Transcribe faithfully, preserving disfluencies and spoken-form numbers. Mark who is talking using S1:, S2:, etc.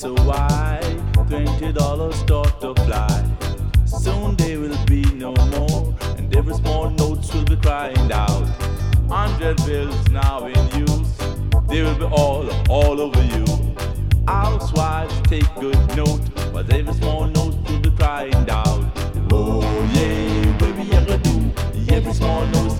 S1: so why twenty dollars start to fly. Soon they will be no more, and every small notes will be crying out. Hundred bills now in use, they will be all, all over you. Housewives take good note, but every small note will be crying out. Oh yeah, what we ever do? Every small note